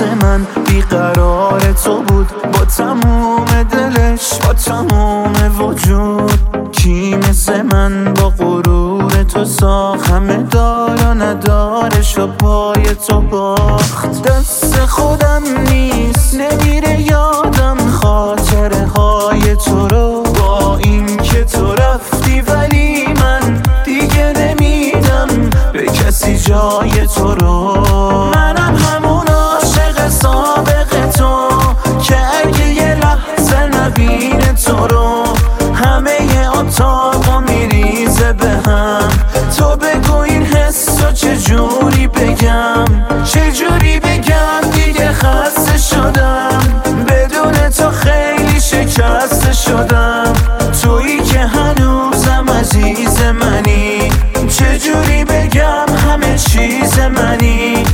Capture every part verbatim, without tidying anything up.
مثل من بیقرار تو بود، با تموم دلش با تموم وجود. کی مثل من با غرور تو ساخت، همه دار و ندارش و پای تو باخت. دست خودم نیست نمیره یادم خاطره های تو رو، با این که تو رفتی ولی من دیگه نمیدم به کسی جای تو رو. منم همون عاشق سابق تو که اگه یه لحظه نبینه تو رو، همه اتاقا میریزه به هم. تو بگو این حسو چجوری بگم، چجوری بگم دیگه خسته شدم، بدون تو خیلی شکسته شدم. تویی که هنوزم عزیز منی، چجوری بگم همه چیز منی.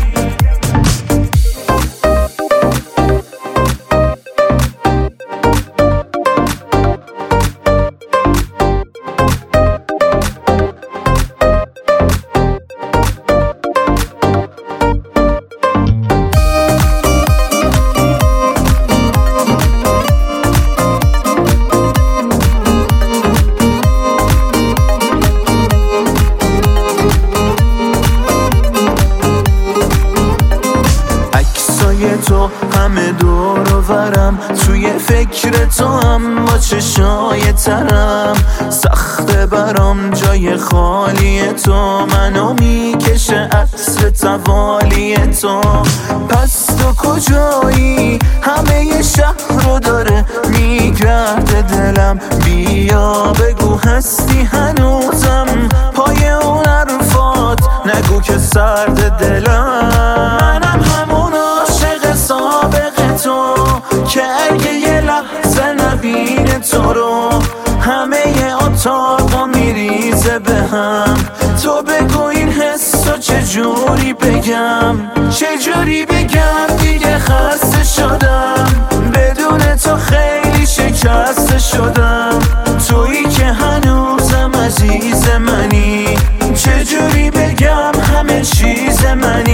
تو همه دور و برم، توی فکر تو هم با چشای ترم. سخته برام جای خالی تو، منو میکشه عطر توالی تو. پس تو کجایی؟ همه شهر رو داره میگرده دلم. بیا بگو هستی هنوزم پای اون حرفات، نگو که سرد دلم. منم همون عاشق سابق تو که اگه یه لحظه نبینه تو رو، همه اتاقا میریزه به هم. تو بگو این حسو چجوری بگم، چجوری بگم دیگه خسته شدم، بدون تو خیلی شکسته شدم. تویی که هنوزم عزیز منی، چجوری بگم همه چیز منی.